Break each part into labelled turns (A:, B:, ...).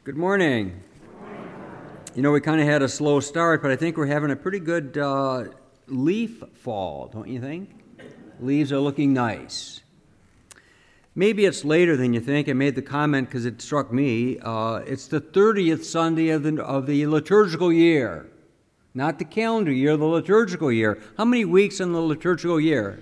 A: Good morning. You know, we kind of had a slow start, but I think we're having a pretty good leaf fall, don't you think? Leaves are looking nice. Maybe it's later than you think. I made the comment because it struck me. It's the 30th Sunday of the liturgical year. Not the calendar year, the liturgical year. How many weeks in the liturgical year?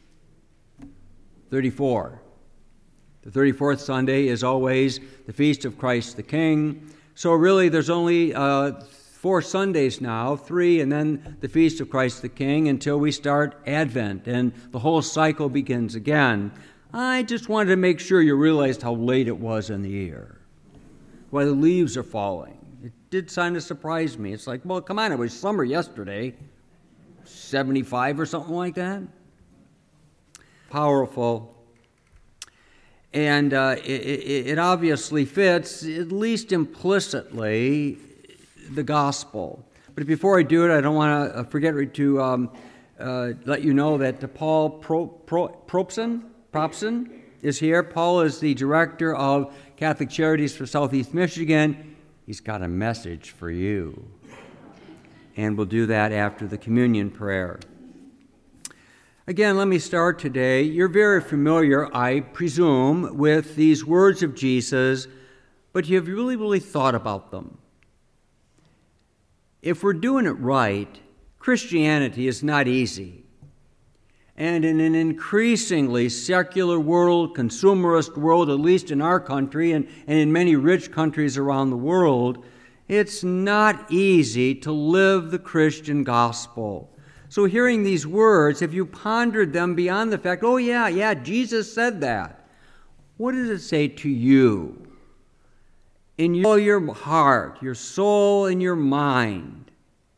A: 34. The 34th Sunday is always the Feast of Christ the King. So really there's only 4 Sundays now, 3, and then the Feast of Christ the King until we start Advent, and the whole cycle begins again. I just wanted to make sure you realized how late it was in the year, why the leaves are falling. It did kind of surprise me. It's like, well, come on, it was summer yesterday, 75 or something like that. Powerful. And it obviously fits, at least implicitly, the gospel. But before I do it, I don't want to forget to let you know that Paul Propson is here. Paul is the director of Catholic Charities for Southeast Michigan. He's got a message for you. And we'll do that after the communion prayer. Again, let me start today. You're very familiar, I presume, with these words of Jesus, but you have really thought about them. If we're doing it right, Christianity is not easy. And in an increasingly secular world, consumerist world, at least in our country and in many rich countries around the world, it's not easy to live the Christian gospel. So hearing these words, if you pondered them beyond the fact, oh yeah, Jesus said that, what does it say to you? In your heart, your soul, and your mind.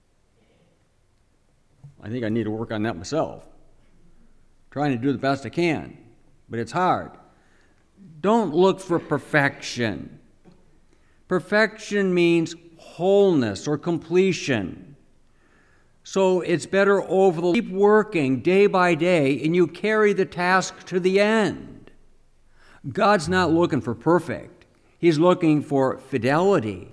A: I think I need to work on that myself. Trying to do the best I can, but it's hard. Don't look for perfection. Perfection means wholeness or completion. So it's better keep working day by day, and you carry the task to the end. God's not looking for perfect. He's looking for fidelity.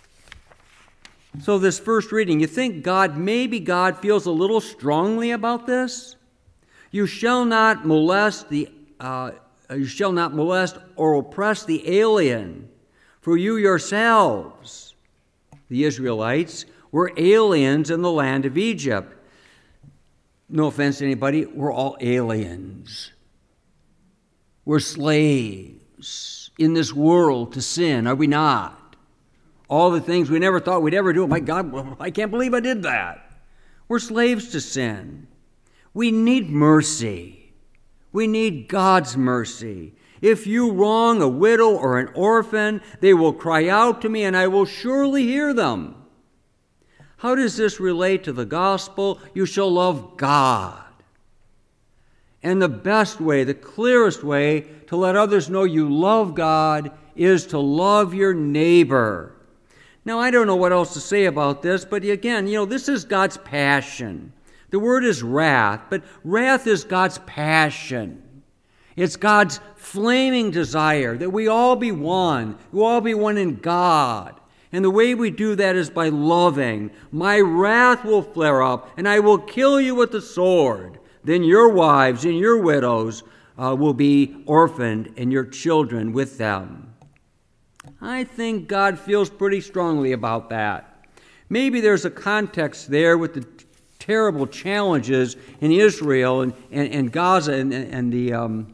A: So this first reading, you think maybe God feels a little strongly about this? You shall not molest or oppress the alien, for you yourselves, the Israelites, were aliens in the land of Egypt. No offense to anybody, we're all aliens. We're slaves in this world to sin, are we not? All the things we never thought we'd ever do. My God, I can't believe I did that. We're slaves to sin. We need mercy. We need God's mercy. If you wrong a widow or an orphan, they will cry out to me, and I will surely hear them. How does this relate to the gospel? You shall love God. And the best way, the clearest way to let others know you love God is to love your neighbor. Now, I don't know what else to say about this, but again, this is God's passion. The word is wrath, but wrath is God's passion. It's God's flaming desire that we all be one. We all be one in God. And the way we do that is by loving. My wrath will flare up, and I will kill you with the sword. Then your wives and your widows will be orphaned, and your children with them. I think God feels pretty strongly about that. Maybe there's a context there with the terrible challenges in Israel and Gaza and the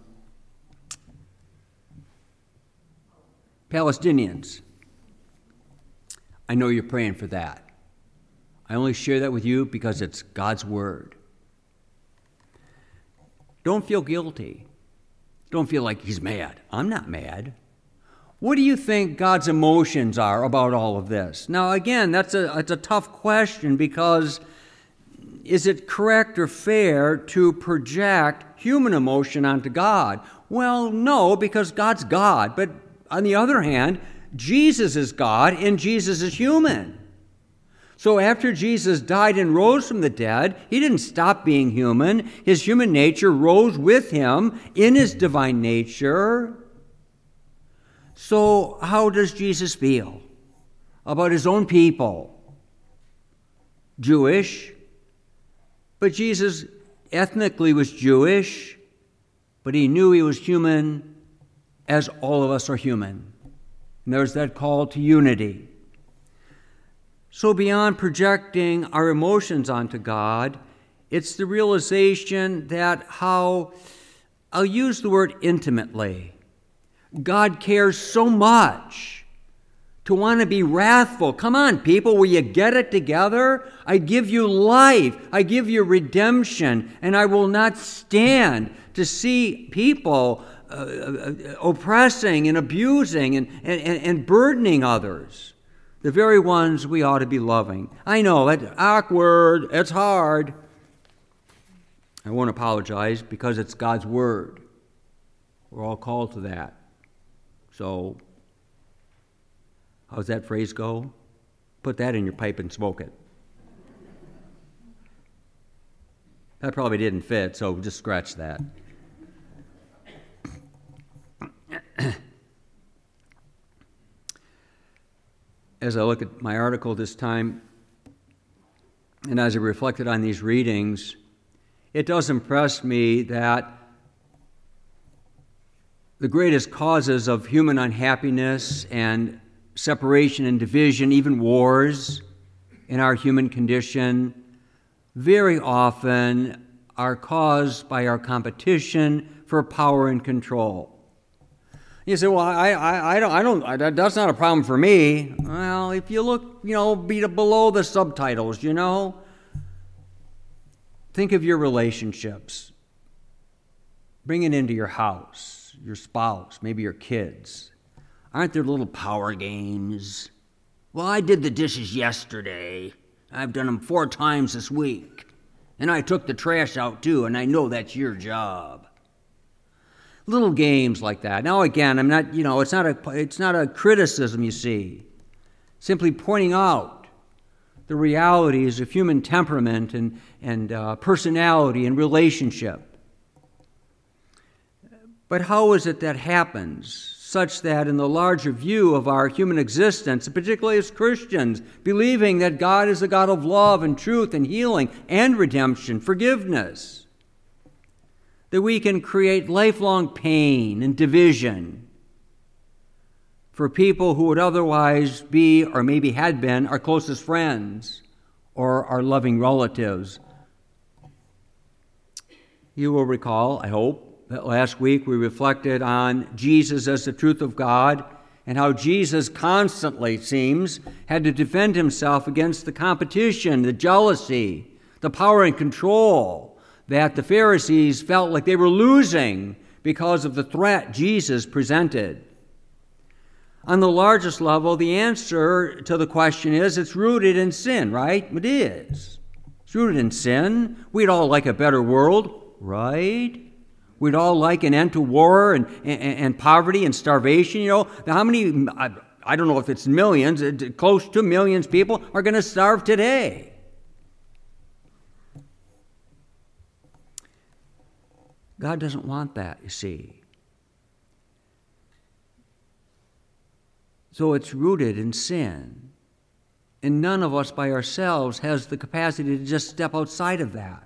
A: Palestinians. I know you're praying for that. I only share that with you because it's God's word. Don't feel guilty. Don't feel like he's mad. I'm not mad. What do you think God's emotions are about all of this? Now, again, it's a tough question because is it correct or fair to project human emotion onto God? Well, no, because God's God. But on the other hand, Jesus is God and Jesus is human. So after Jesus died and rose from the dead, he didn't stop being human. His human nature rose with him in his divine nature. So how does Jesus feel about his own people? Jewish, but Jesus ethnically was Jewish, but he knew he was human as all of us are human. And there's that call to unity. So beyond projecting our emotions onto God, it's the realization that how, I'll use the word intimately, God cares so much to want to be wrathful. Come on, people, will you get it together? I give you life. I give you redemption, and I will not stand to see people oppressing and abusing and burdening others, the very ones we ought to be loving. I know, it's awkward, it's hard. I won't apologize because it's God's word. We're all called to that. So, how's that phrase go? Put that in your pipe and smoke it. That probably didn't fit, so just scratch that. As I look at my article this time, and as I reflected on these readings, it does impress me that the greatest causes of human unhappiness and separation and division, even wars in our human condition, very often are caused by our competition for power and control. You say, well, I don't, that's not a problem for me. Well, if you look, below the subtitles, think of your relationships. Bring it into your house, your spouse, maybe your kids. Aren't there little power games? Well, I did the dishes yesterday. I've done them 4 times this week. And I took the trash out too, and I know that's your job. Little games like that. Now again, I'm not, it's not a criticism, you see. Simply pointing out the realities of human temperament and personality and relationship. But how is it that happens, such that in the larger view of our human existence, particularly as Christians, believing that God is a God of love and truth and healing and redemption, forgiveness, that we can create lifelong pain and division for people who would otherwise be, or maybe had been, our closest friends or our loving relatives? You will recall, I hope, that last week we reflected on Jesus as the truth of God and how Jesus constantly, it seems, had to defend himself against the competition, the jealousy, the power and control that the Pharisees felt like they were losing because of the threat Jesus presented. On the largest level, the answer to the question is it's rooted in sin, right? It is. It's rooted in sin. We'd all like a better world, right? We'd all like an end to war and poverty and starvation. How many, I don't know if it's millions, close to millions people are going to starve today. God doesn't want that, you see. So it's rooted in sin. And none of us by ourselves has the capacity to just step outside of that.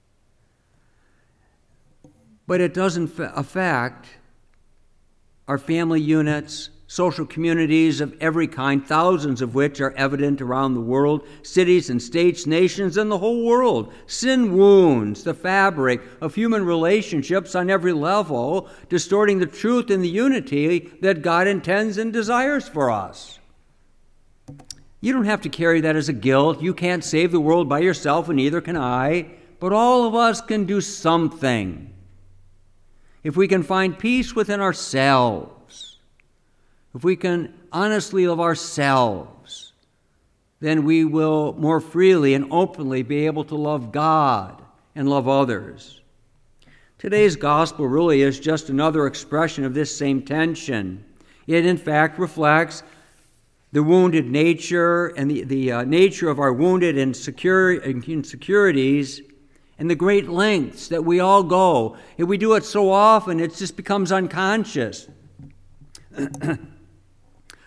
A: But it doesn't affect our family units, social communities of every kind, thousands of which are evident around the world, cities and states, nations, and the whole world. Sin wounds the fabric of human relationships on every level, distorting the truth and the unity that God intends and desires for us. You don't have to carry that as a guilt. You can't save the world by yourself, and neither can I. But all of us can do something. If we can find peace within ourselves, if we can honestly love ourselves, then we will more freely and openly be able to love God and love others. Today's gospel really is just another expression of this same tension. It, in fact, reflects the wounded nature and the nature of our wounded insecurities and the great lengths that we all go. If we do it so often, it just becomes unconscious.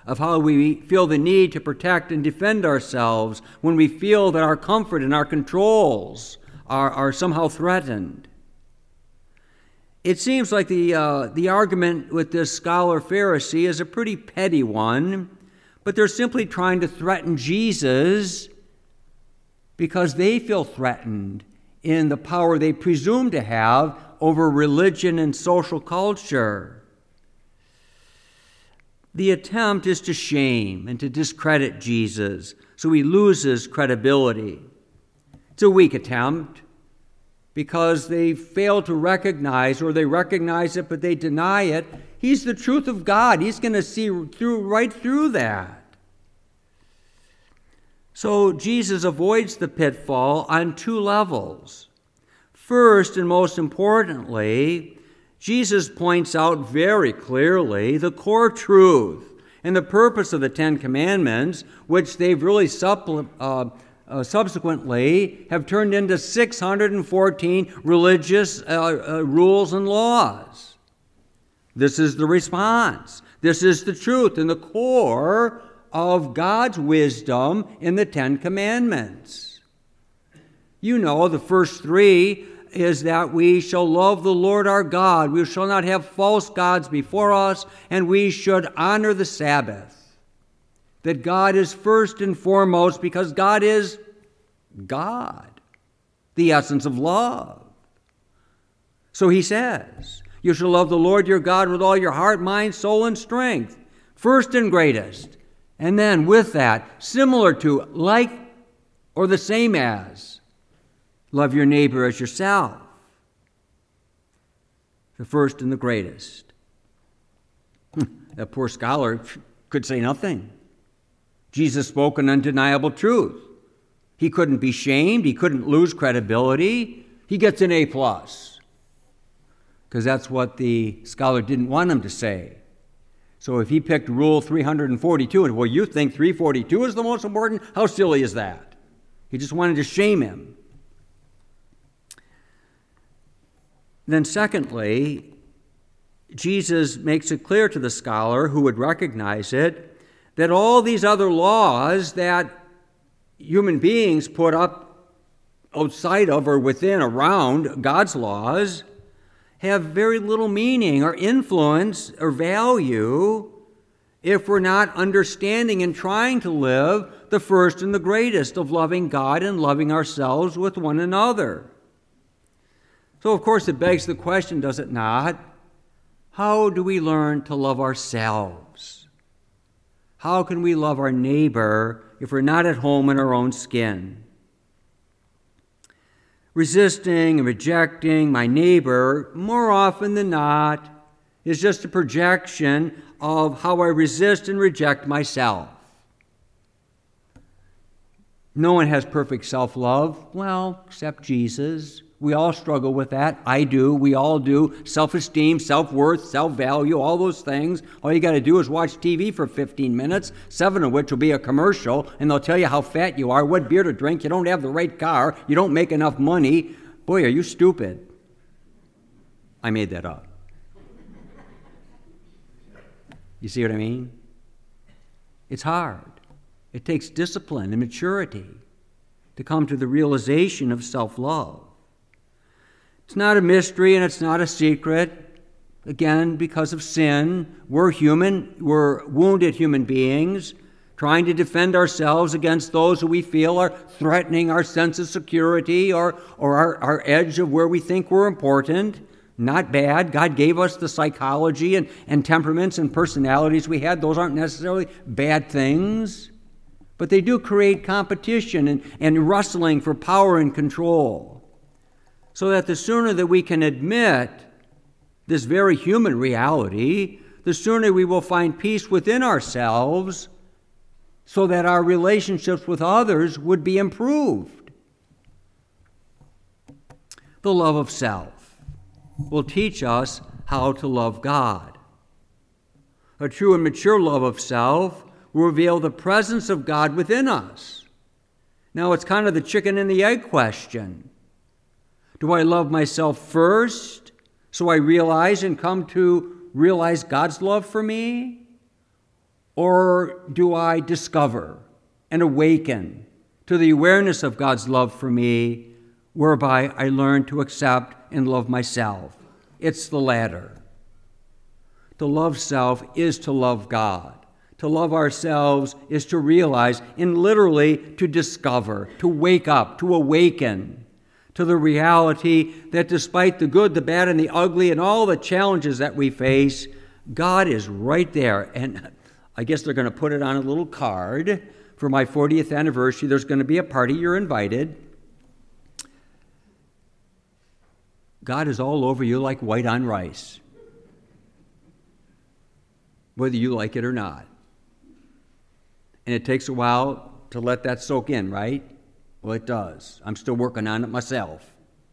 A: of how we feel the need to protect and defend ourselves when we feel that our comfort and our controls are somehow threatened. It seems like the argument with this scholar Pharisee is a pretty petty one, but they're simply trying to threaten Jesus because they feel threatened in the power they presume to have over religion and social culture. The attempt is to shame and to discredit Jesus so he loses credibility. It's a weak attempt because they fail to recognize, or they recognize it but they deny it. He's the truth of God. He's going to see right through that. So Jesus avoids the pitfall on two levels. First, and most importantly, Jesus points out very clearly the core truth and the purpose of the Ten Commandments, which they've really subsequently have turned into 614 religious rules and laws. This is the response. This is the truth and the core of God's wisdom in the Ten Commandments. You know, the first three is that we shall love the Lord our God, we shall not have false gods before us, and we should honor the Sabbath. That God is first and foremost because God is God, the essence of love. So he says, you shall love the Lord your God with all your heart, mind, soul, and strength. First and greatest. And then with that, similar to, like, or the same as, love your neighbor as yourself. The first and the greatest. That poor scholar could say nothing. Jesus spoke an undeniable truth. He couldn't be shamed. He couldn't lose credibility. He gets an A+. Because that's what the scholar didn't want him to say. So if he picked Rule 342, and well, you think 342 is the most important? How silly is that? He just wanted to shame him. Then secondly, Jesus makes it clear to the scholar who would recognize it that all these other laws that human beings put up outside of or within, around God's laws, have very little meaning or influence or value if we're not understanding and trying to live the first and the greatest of loving God and loving ourselves with one another. So, of course, it begs the question, does it not? How do we learn to love ourselves? How can we love our neighbor if we're not at home in our own skin? Resisting and rejecting my neighbor, more often than not, is just a projection of how I resist and reject myself. No one has perfect self-love. Well, except Jesus. We all struggle with that. I do. We all do. Self-esteem, self-worth, self-value, all those things. All you got to do is watch TV for 15 minutes, 7 of which will be a commercial, and they'll tell you how fat you are, what beer to drink, you don't have the right car, you don't make enough money. Boy, are you stupid. I made that up. You see what I mean? It's hard. It takes discipline and maturity to come to the realization of self-love. It's not a mystery and it's not a secret. Again, because of sin, we're human, we're wounded human beings, trying to defend ourselves against those who we feel are threatening our sense of security or our edge of where we think we're important. Not bad. God gave us the psychology and temperaments and personalities we had. Those aren't necessarily bad things, but they do create competition and wrestling for power and control. So that the sooner that we can admit this very human reality, the sooner we will find peace within ourselves so that our relationships with others would be improved. The love of self will teach us how to love God. A true and mature love of self will reveal the presence of God within us. Now, it's kind of the chicken and the egg question. Do I love myself first so I realize and come to realize God's love for me? Or do I discover and awaken to the awareness of God's love for me, whereby I learn to accept and love myself? It's the latter. To love self is to love God. To love ourselves is to realize and literally to discover, to wake up, to awaken to the reality that despite the good, the bad, and the ugly, and all the challenges that we face, God is right there. And I guess they're going to put it on a little card. For my 40th anniversary, there's going to be a party. You're invited. God is all over you like white on rice, whether you like it or not. And it takes a while to let that soak in, right? Well, it does. I'm still working on it myself.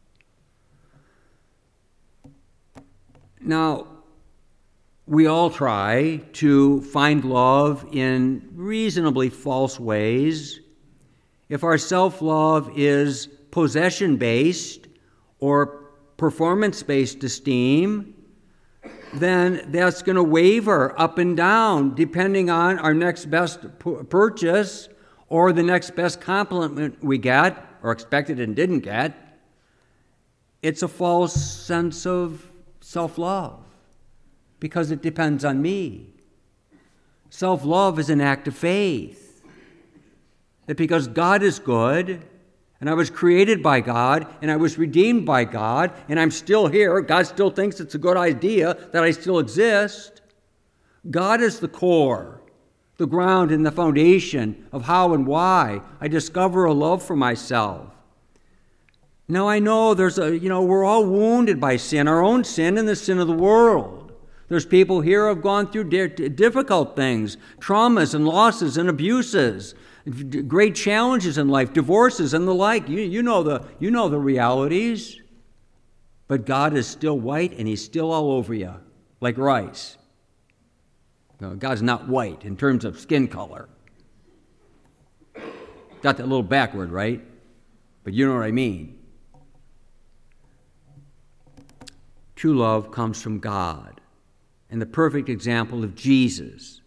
A: Now, we all try to find love in reasonably false ways. If our self-love is possession-based or performance-based esteem, then that's going to waver up and down depending on our next best purchase or the next best compliment we get or expected and didn't get. It's a false sense of self-love because it depends on me. Self-love is an act of faith. That because God is good, and I was created by God, and I was redeemed by God, and I'm still here, God still thinks it's a good idea that I still exist. God is the core, the ground and the foundation of how and why I discover a love for myself. Now I know we're all wounded by sin, our own sin and the sin of the world. There's people here who have gone through difficult things, traumas and losses and abuses, great challenges in life, divorces and the like. You know the realities. But God is still white and He's still all over you, like rice. No, God's not white in terms of skin color. Got that a little backward, right? But you know what I mean. True love comes from God, and the perfect example of Jesus.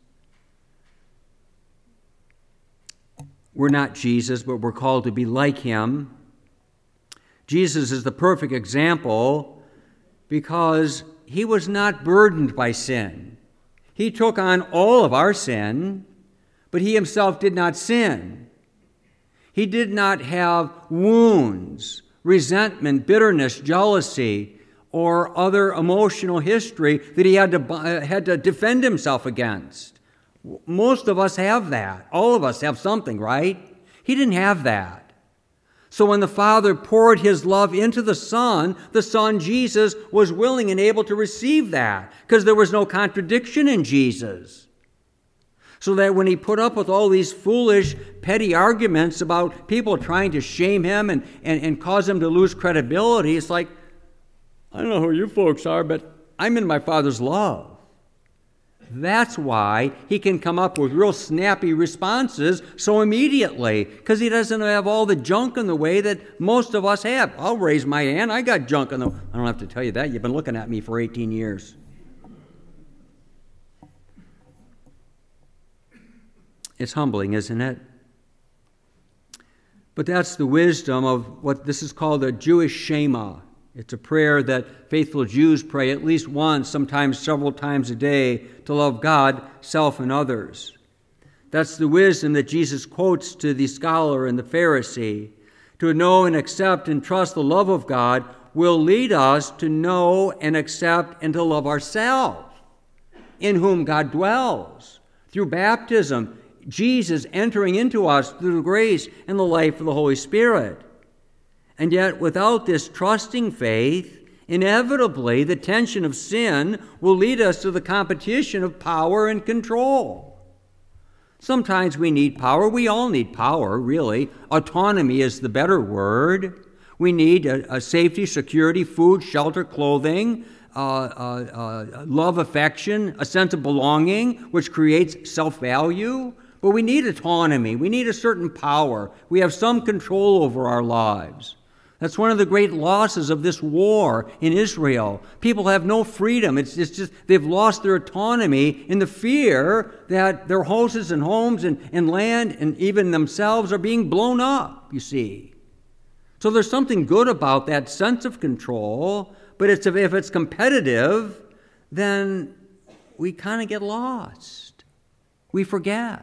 A: We're not Jesus, but we're called to be like Him. Jesus is the perfect example because He was not burdened by sin. He took on all of our sin, but He Himself did not sin. He did not have wounds, resentment, bitterness, jealousy, or other emotional history that He had to defend Himself against. Most of us have that. All of us have something, right? He didn't have that. So when the Father poured His love into the Son Jesus was willing and able to receive that because there was no contradiction in Jesus. So that when He put up with all these foolish, petty arguments about people trying to shame Him and cause Him to lose credibility, it's like, I don't know who you folks are, but I'm in my Father's love. That's why He can come up with real snappy responses so immediately, because He doesn't have all the junk in the way that most of us have. I'll raise my hand. I got junk in the... I don't have to tell you that. You've been looking at me for 18 years. It's humbling, isn't it? But that's the wisdom of what this is called a Jewish Shema. It's a prayer that faithful Jews pray at least once, sometimes several times a day, to love God, self, and others. That's the wisdom that Jesus quotes to the scholar and the Pharisee. To know and accept and trust the love of God will lead us to know and accept and to love ourselves, in whom God dwells. Through baptism, Jesus entering into us through the grace and the life of the Holy Spirit. And yet, without this trusting faith, inevitably the tension of sin will lead us to the competition of power and control. Sometimes we need power. We all need power, really. Autonomy is the better word. We need a safety, security, food, shelter, clothing, love, affection, a sense of belonging, which creates self-value. But we need autonomy. We need a certain power. We have some control over our lives. That's one of the great losses of this war in Israel. People have no freedom. It's just they've lost their autonomy in the fear that their houses and homes and land and even themselves are being blown up, you see. So there's something good about that sense of control, but if it's competitive, then we kind of get lost. We forget.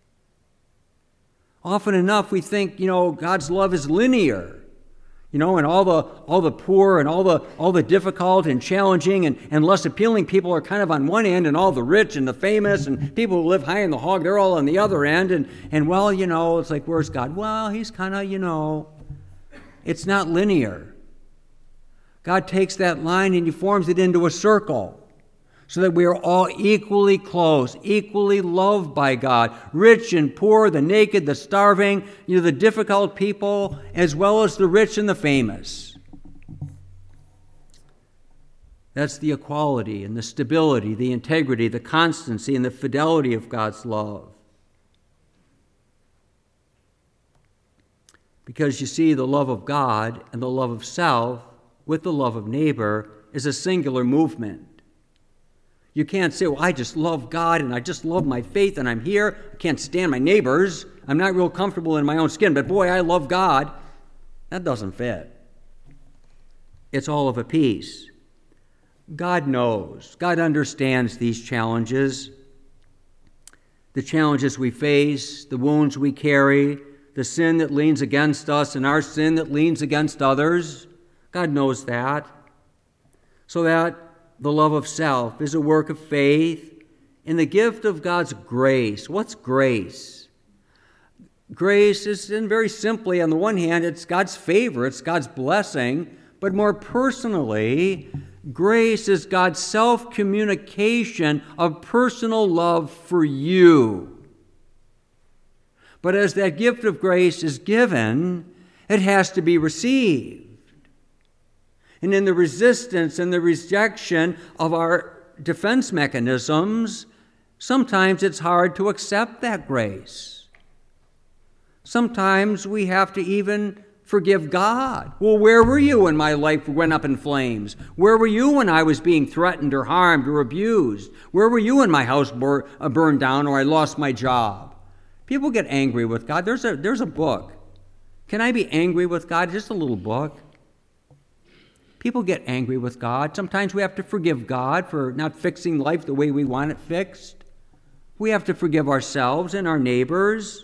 A: Often enough, we think, God's love is linear. And all the poor and all the difficult and challenging and less appealing people are kind of on one end, and all the rich and the famous and people who live high in the hog, they're all on the other end. And it's like, where's God? Well, he's kind of, it's not linear. God takes that line and he forms it into a circle so that we are all equally close, equally loved by God, rich and poor, the naked, the starving, the difficult people, as well as the rich and the famous. That's the equality and the stability, the integrity, the constancy, and the fidelity of God's love. Because you see, the love of God and the love of self with the love of neighbor is a singular movement. You can't say, well, I just love God and I just love my faith and I'm here. I can't stand my neighbors. I'm not real comfortable in my own skin, but boy, I love God. That doesn't fit. It's all of a piece. God knows. God understands these challenges. The challenges we face, the wounds we carry, the sin that leans against us and our sin that leans against others. God knows that. So that the love of self is a work of faith in the gift of God's grace. What's grace? Grace is, and very simply, on the one hand, it's God's favor, it's God's blessing, but more personally, grace is God's self-communication of personal love for you. But as that gift of grace is given, it has to be received. And in the resistance and the rejection of our defense mechanisms, sometimes it's hard to accept that grace. Sometimes we have to even forgive God. Well, where were you when my life went up in flames? Where were you when I was being threatened or harmed or abused? Where were you when my house burned down or I lost my job? People get angry with God. There's a book. Can I be angry with God? Just a little book. People get angry with God. Sometimes we have to forgive God for not fixing life the way we want it fixed. We have to forgive ourselves and our neighbors.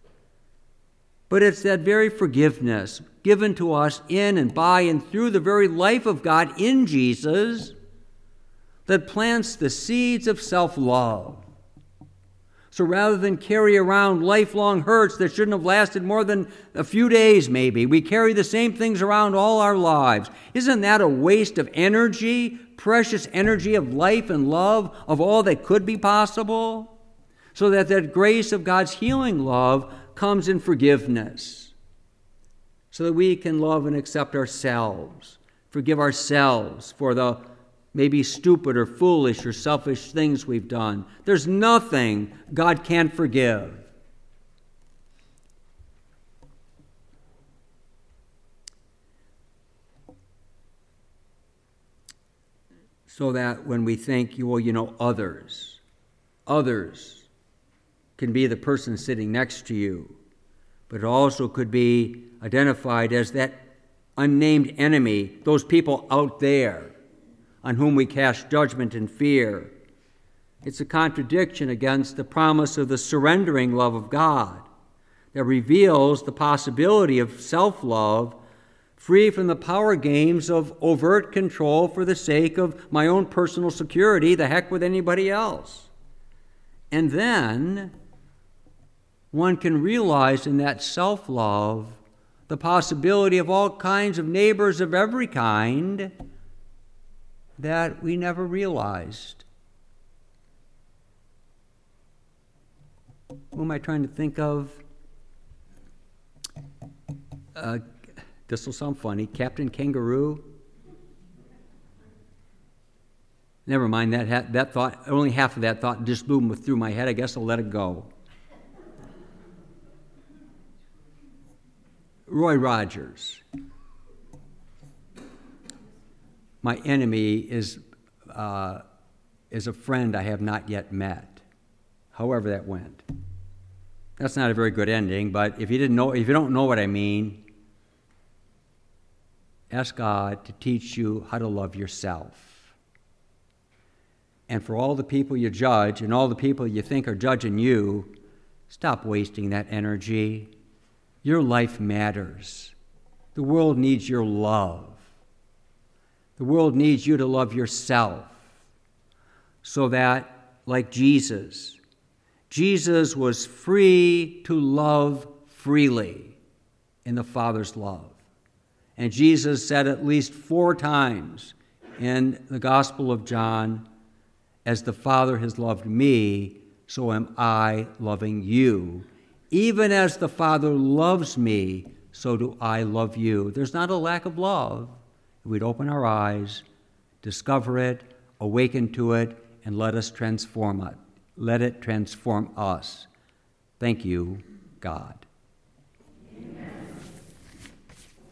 A: But it's that very forgiveness given to us in and by and through the very life of God in Jesus that plants the seeds of self-love. So rather than carry around lifelong hurts that shouldn't have lasted more than a few days maybe, we carry the same things around all our lives. Isn't that a waste of energy, precious energy of life and love, of all that could be possible? So that grace of God's healing love comes in forgiveness. So that we can love and accept ourselves, forgive ourselves for the maybe stupid or foolish or selfish things we've done. There's nothing God can't forgive. So that when we think, others can be the person sitting next to you, but it also could be identified as that unnamed enemy, those people out there on whom we cast judgment and fear. It's a contradiction against the promise of the surrendering love of God that reveals the possibility of self-love free from the power games of overt control for the sake of my own personal security, the heck with anybody else. And then one can realize in that self-love the possibility of all kinds of neighbors of every kind that we never realized. Who am I trying to think of? This will sound funny. Captain Kangaroo? Never mind, that thought, only half of that thought just blew through my head. I guess I'll let it go. Roy Rogers. my enemy is a friend I have not yet met. However that went. That's not a very good ending, but if you don't know what I mean, ask God to teach you how to love yourself. And for all the people you judge and all the people you think are judging you, stop wasting that energy. Your life matters. The world needs your love. The world needs you to love yourself so that, like Jesus was free to love freely in the Father's love. And Jesus said at least 4 times in the Gospel of John, as the Father has loved me, so am I loving you. Even as the Father loves me, so do I love you. There's not a lack of love. If we'd open our eyes, discover it, awaken to it, and let us transform it. Let it transform us. Thank you, God.